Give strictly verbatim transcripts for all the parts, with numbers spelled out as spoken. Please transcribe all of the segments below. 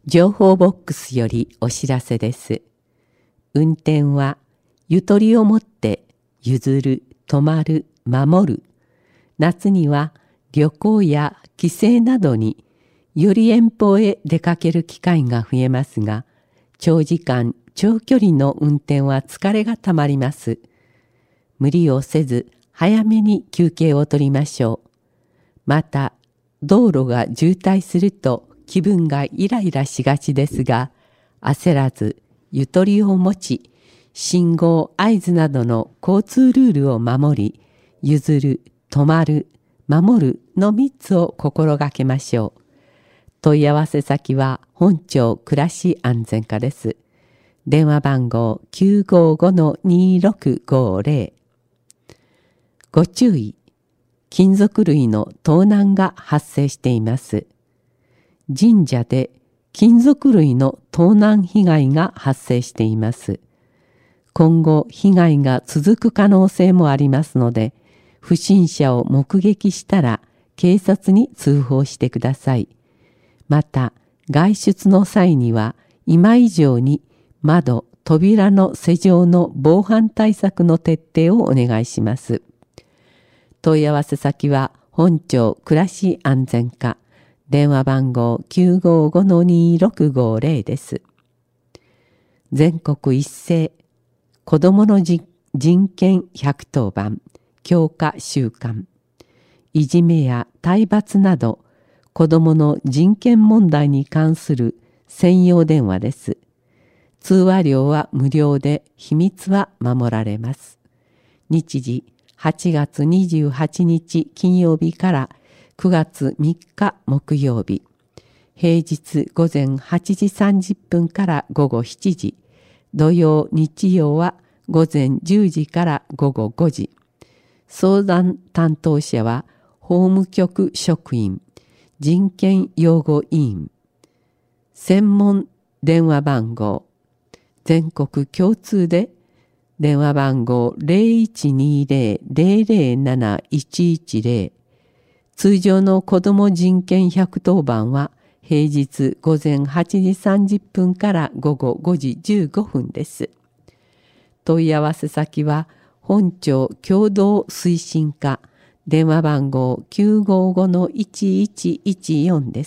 情報ボックスよりお知らせです。運転はゆとりを持って譲る、止まる、守る。夏には旅行や帰省などにより遠方へ出かける機会が増えますが、長時間、長距離の運転は疲れがたまります。無理をせず早めに休憩を取りましょう。また、道路が渋滞すると気分がイライラしがちですが、焦らずゆとりを持ち、信号、合図などの交通ルールを守り、譲る、止まる、守るのみっつを心がけましょう。問い合わせ先は本庁暮らし安全課です。電話番号 きゅうごごのにろくごぜろ。ご注意、金属類の盗難が発生しています。神社で金属類の盗難被害が発生しています。今後被害が続く可能性もありますので、不審者を目撃したら警察に通報してください。また、外出の際には今以上に窓、扉の施錠の防犯対策の徹底をお願いします。問い合わせ先は本庁暮らし安全課、電話番号 きゅうごごのにろくごぜろ です。全国一斉子どもの人権ひゃくとおばん強化週間、いじめや体罰など子どもの人権問題に関する専用電話です。通話料は無料で秘密は守られます。日時はちがつにじゅうはちにち金曜日からくがつみっか木曜日、平日午前はちじさんじゅっぷんから午後しちじ、土曜日曜は午前じゅうじから午後ごじ。相談担当者は法務局職員、人権擁護委員。専門電話番号、全国共通で電話番号 ゼロいちにゼロ ゼロゼロなないちいちゼロ。通常の子ども人権ひゃくとおばんは平日午前はちじさんじゅっぷんから午後ごじじゅうごふんです。問い合わせ先は本庁共同推進課、電話番号 きゅうごごのいちいちいちよん です。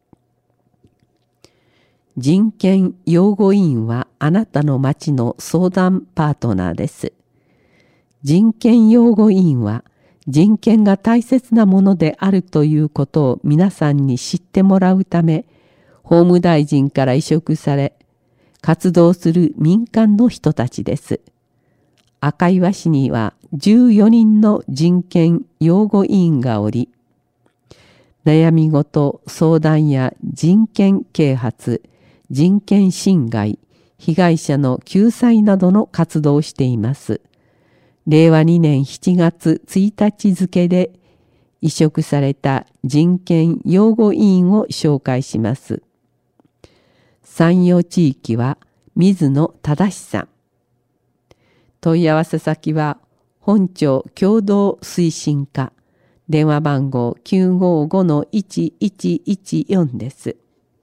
人権擁護委員はあなたの町の相談パートナーです。人権擁護委員は人権が大切なものであるということを皆さんに知ってもらうため、法務大臣から委嘱され、活動する民間の人たちです。赤岩市にはじゅうよにんの人権擁護委員がおり、悩み事、相談や人権啓発、人権侵害、被害者の救済などの活動をしています。れいわにねんしちがつついたち付で委嘱された人権擁護委員を紹介します。山陽地域は水野忠さん。問い合わせ先は本庁共同推進課、電話番号 きゅうごごのいちいちいちよん です。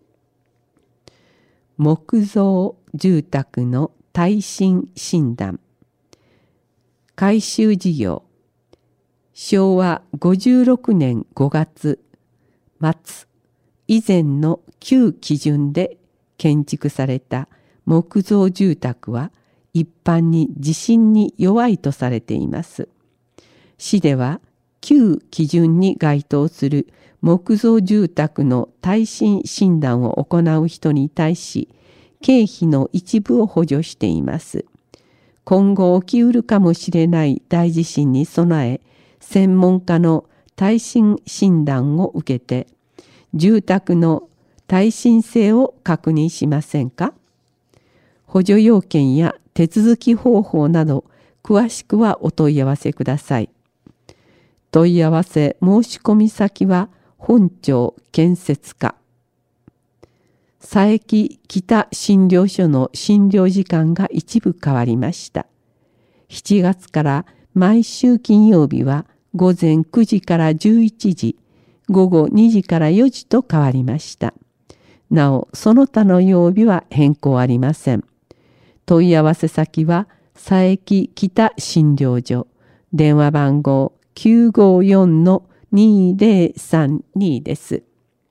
木造住宅の耐震診断、改修事業、しょうわごじゅうろくねんごがつまつ以前の旧基準で建築された木造住宅は一般に地震に弱いとされています。市では旧基準に該当する木造住宅の耐震診断を行う人に対し、経費の一部を補助しています。今後起きうるかもしれない大地震に備え、専門家の耐震診断を受けて、住宅の耐震性を確認しませんか？補助要件や手続き方法など、詳しくはお問い合わせください。問い合わせ申し込み先は本庁建設課。佐伯北診療所の診療時間が一部変わりました。しちがつから毎週金曜日は午前くじからじゅういちじ、午後にじからよじと変わりました。 なお、その他の曜日は変更ありません。問い合わせ先は、佐伯北診療所、電話番号 きゅうごよんのにぜろさんに です。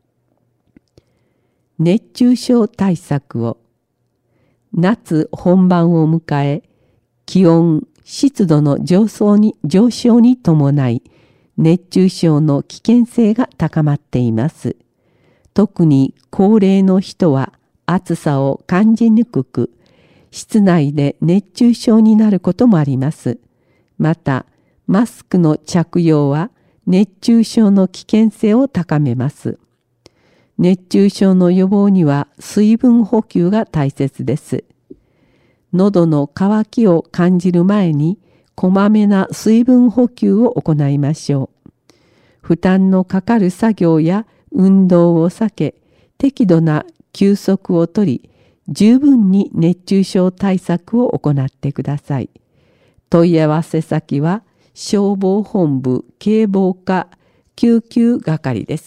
熱中症対策を。夏本番を迎え、気温、湿度の上昇に、上昇に伴い、熱中症の危険性が高まっています。特に高齢の人は暑さを感じにくく、室内で熱中症になることもあります。また、マスクの着用は熱中症の危険性を高めます。熱中症の予防には水分補給が大切です。喉の渇きを感じる前にこまめな水分補給を行いましょう。負担のかかる作業や運動を避け、適度な休息をとり、十分に熱中症対策を行ってください。問い合わせ先は消防本部警防課救急係です。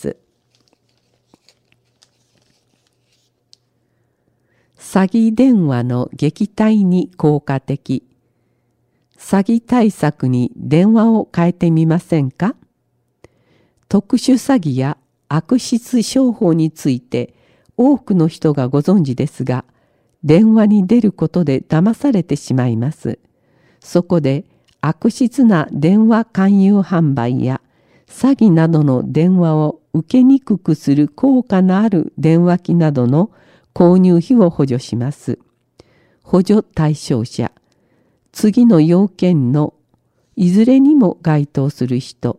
詐欺電話の撃退に効果的。詐欺対策に電話を変えてみませんか？特殊詐欺や悪質商法について多くの人がご存知ですが、電話に出ることで騙されてしまいます。そこで悪質な電話勧誘販売や詐欺などの電話を受けにくくする効果のある電話機などの購入費を補助します。補助対象者、次の要件のいずれにも該当する人。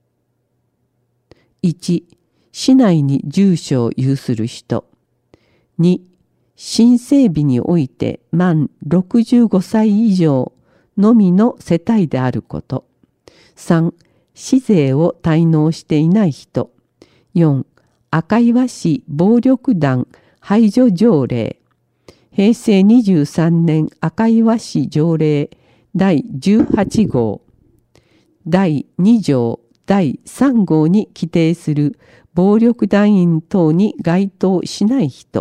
いち、市内に住所を有する人。に、新整備において満ろくじゅうごさい以上のみの世帯であること。さん、市税を滞納していない人。よん、赤岩市暴力団排除条例。へいせいにじゅうさんねん赤岩市条例だいじゅうはちごうだいに条だいさん号に規定する暴力団員等に該当しない人。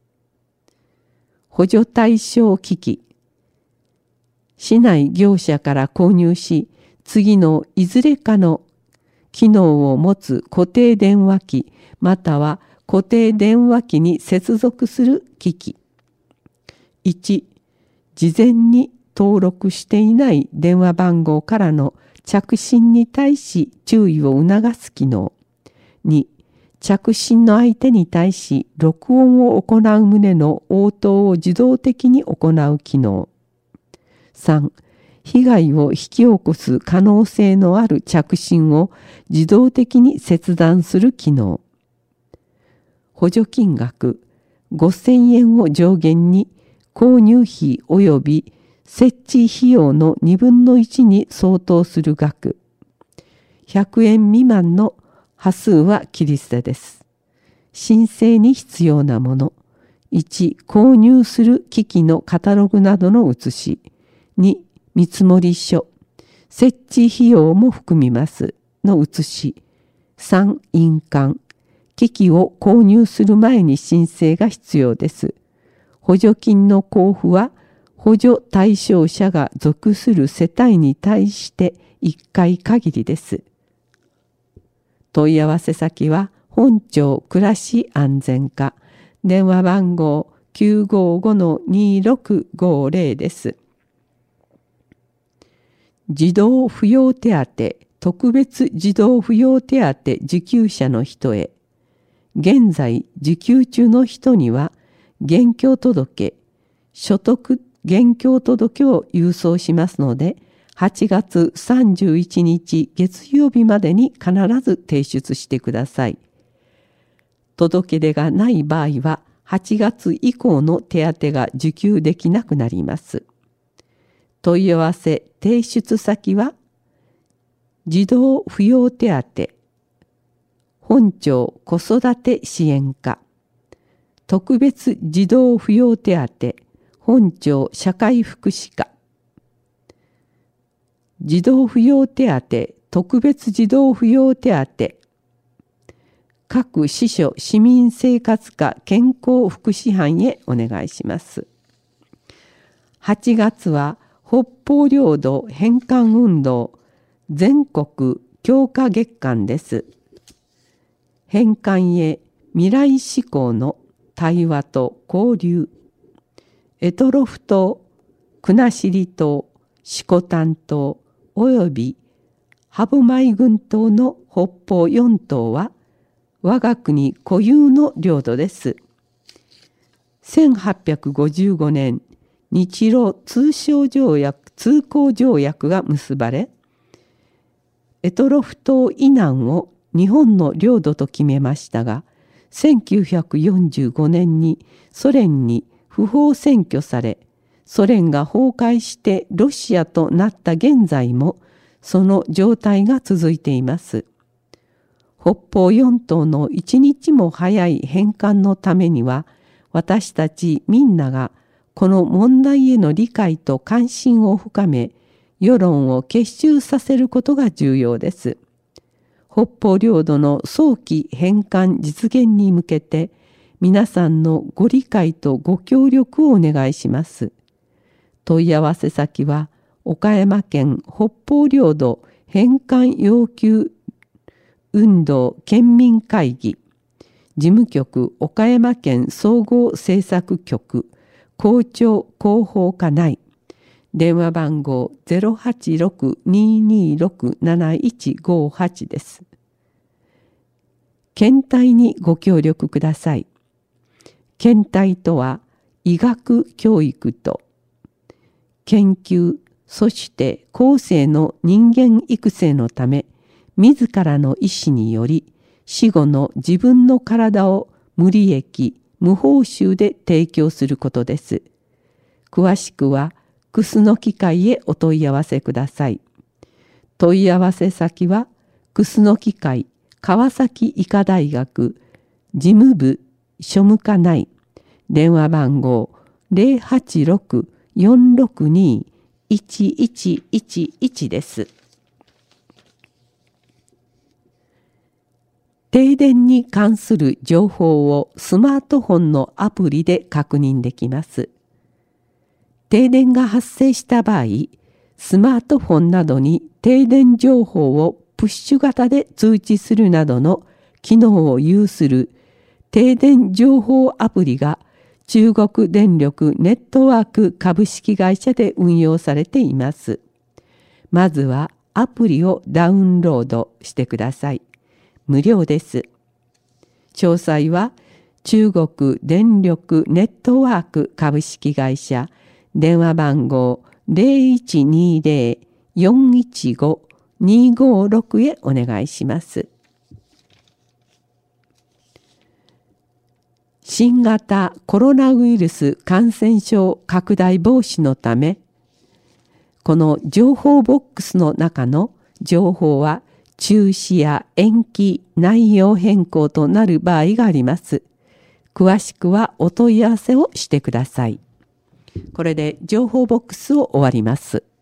補助対象機器。市内業者から購入し、次のいずれかの機能を持つ固定電話機または固定電話機に接続する機器。いち、事前に登録していない電話番号からの着信に対し注意を促す機能。に、着信の相手に対し録音を行う旨の応答を自動的に行う機能。さん、被害を引き起こす可能性のある着信を自動的に切断する機能。補助金額ごせんえんを上限に購入費及び設置費用のにぶんのいちに相当する額。ひゃくえん未満の端数は切り捨てです。申請に必要なもの。いち、購入する機器のカタログなどの写し。に、見積書。設置費用も含みますの写し。さん、印鑑。機器を購入する前に申請が必要です。補助金の交付は補助対象者が属する世帯に対していっかい限りです。問い合わせ先は本庁暮らし安全課、電話番号 きゅうごごのにろくごぜろ です。児童扶養手当、特別児童扶養手当受給者の人へ。現在受給中の人には現況届、所得現況届を郵送しますので、はちがつさんじゅういちにち月曜日までに必ず提出してください。届け出がない場合ははちがつ以降の手当が受給できなくなります。問い合わせ提出先は児童扶養手当本庁子育て支援課、特別児童扶養手当本庁社会福祉課、児童扶養手当特別児童扶養手当各支所市民生活課健康福祉班へお願いします。はちがつは北方領土返還運動全国強化月間です。返還へ未来志向の対話と交流、択捉島、国後島、色丹島および歯舞群島の北方よん島は我が国固有の領土です。せんはっぴゃくごじゅうごねん、日露通商条約通行条約が結ばれ、択捉島以南を日本の領土と決めましたが、せんきゅうひゃくよんじゅうごねんにソ連に不法占拠され、ソ連が崩壊してロシアとなった現在もその状態が続いています。北方四島の一日も早い返還のためには、私たちみんながこの問題への理解と関心を深め、世論を結集させることが重要です。北方領土の早期返還実現に向けて、皆さんのご理解とご協力をお願いします。問い合わせ先は、岡山県北方領土返還要求運動県民会議、事務局岡山県総合政策局、校長広報課内、電話番号 ゼロはちろく にーにーろく なないちごはち です。検体にご協力ください。検体とは医学教育と研究、そして後世の人間育成のため、自らの意思により死後の自分の体を無利益、無報酬で提供することです。詳しくは楠木会へお問い合わせください。問い合わせ先は楠木会川崎医科大学事務部庶務課内、電話番号 ゼロはちろく よんろくに いちいちいちいち です。停電に関する情報をスマートフォンのアプリで確認できます。停電が発生した場合、スマートフォンなどに停電情報をプッシュ型で通知するなどの機能を有する停電情報アプリが中国電力ネットワーク株式会社で運用されています。まずはアプリをダウンロードしてください。無料です。詳細は中国電力ネットワーク株式会社電話番号 ゼロいちにゼロ よんいちご にごろく へお願いします。新型コロナウイルス感染症拡大防止のため、この情報ボックスの中の情報は中止や延期、内容変更となる場合があります。詳しくはお問い合わせをしてください。これで情報ボックスを終わります。